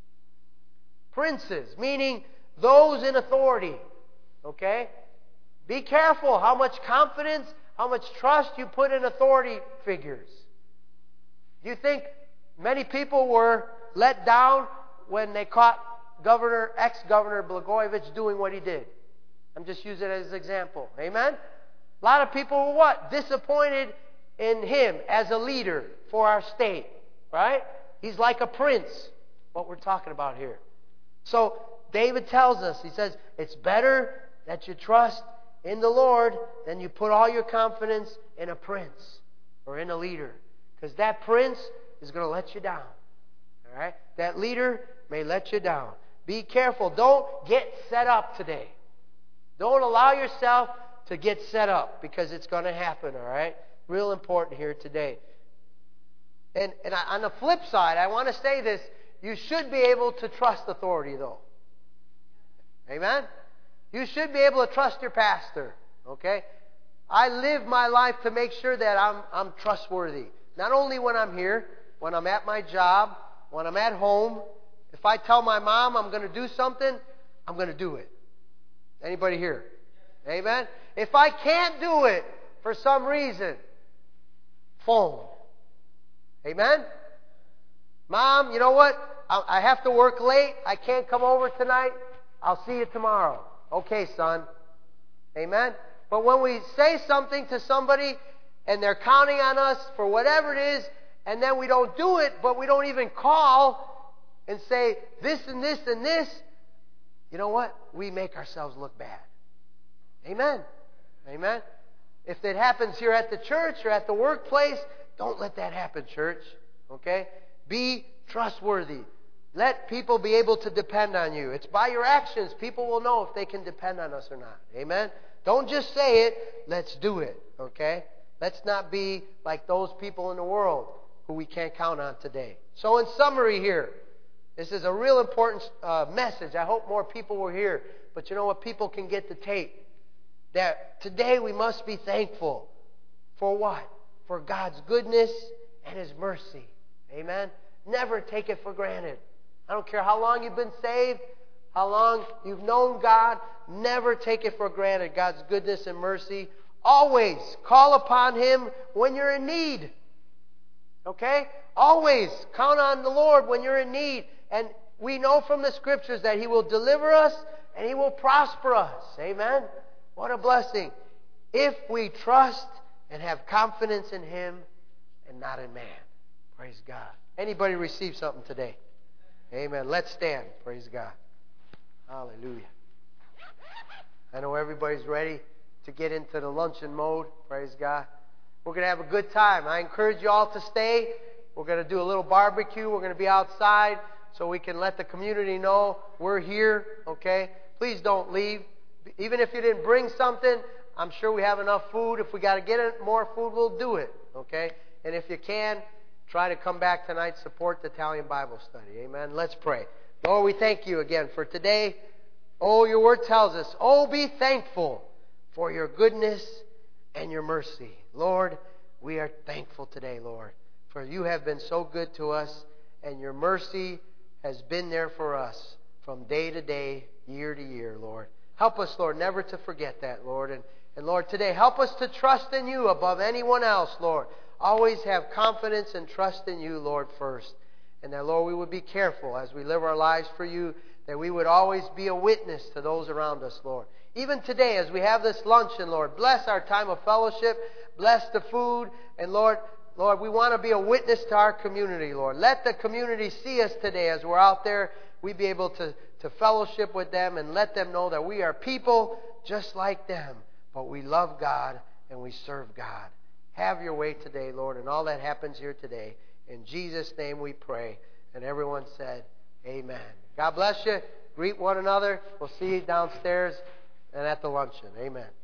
Princes, meaning those in authority. Okay? Be careful how much confidence, how much trust you put in authority figures. Do you think many people were let down when they caught Governor, ex-Governor Blagojevich doing what he did? I'm just using it as an example. Amen? A lot of people were what? Disappointed in him as a leader for our state. Right? He's like a prince, what we're talking about here. So David tells us, he says, it's better that you trust in the Lord than you put all your confidence in a prince or in a leader. Because that prince is going to let you down. All right? That leader may let you down. Be careful. Don't get set up today. Don't allow yourself to get set up, because it's going to happen. All right? Real important here today. And, and I, on the flip side, I want to say this. You should be able to trust authority, though. Amen? You should be able to trust your pastor. Okay? I live my life to make sure that I'm, I'm trustworthy. Not only when I'm here, when I'm at my job, when I'm at home. If I tell my mom I'm going to do something, I'm going to do it. Anybody here? Amen? If I can't do it for some reason, phone. Amen? Mom, you know what? I have to work late. I can't come over tonight. I'll see you tomorrow. Okay, son. Amen? But when we say something to somebody and they're counting on us for whatever it is, and then we don't do it, but we don't even call and say this and this and this, you know what? We make ourselves look bad. Amen? Amen? If it happens here at the church or at the workplace, don't let that happen, church. Okay? Be trustworthy. Let people be able to depend on you. It's by your actions people will know if they can depend on us or not. Amen? Don't just say it. Let's do it. Okay? Let's not be like those people in the world who we can't count on today. So in summary here, this is a real important uh, message. I hope more people were here. But you know what? People can get the tape. That today we must be thankful. For what? For God's goodness and His mercy. Amen? Never take it for granted. I don't care how long you've been saved, how long you've known God. Never take it for granted, God's goodness and mercy. Always call upon Him when you're in need. Okay? Always count on the Lord when you're in need. And we know from the Scriptures that He will deliver us and He will prosper us. Amen? What a blessing. If we trust and have confidence in Him and not in man. Praise God. Anybody receive something today? Amen. Let's stand. Praise God. Hallelujah. I know everybody's ready to get into the luncheon mode. Praise God. We're going to have a good time. I encourage you all to stay. We're going to do a little barbecue. We're going to be outside so we can let the community know we're here. Okay? Please don't leave. Even if you didn't bring something, I'm sure we have enough food. If we got to get more food, we'll do it. Okay? And if you can, try to come back tonight, support the Italian Bible study. Amen. Let's pray. Lord, we thank you again for today. Oh, your word tells us, oh, be thankful for your goodness and your mercy. Lord, we are thankful today, Lord, for you have been so good to us, and your mercy has been there for us from day to day, year to year, Lord. Help us, Lord, never to forget that, Lord. And, and Lord, today, help us to trust in you above anyone else, Lord. Always have confidence and trust in you, Lord, first. And that, Lord, we would be careful as we live our lives for you, that we would always be a witness to those around us, Lord. Even today, as we have this luncheon, Lord, bless our time of fellowship, bless the food, and Lord, Lord, we want to be a witness to our community, Lord. Let the community see us today as we're out there. We be able to, to fellowship with them and let them know that we are people just like them, but we love God and we serve God. Have your way today, Lord, and all that happens here today. In Jesus' name we pray. And everyone said, amen. God bless you. Greet one another. We'll see you downstairs and at the luncheon. Amen.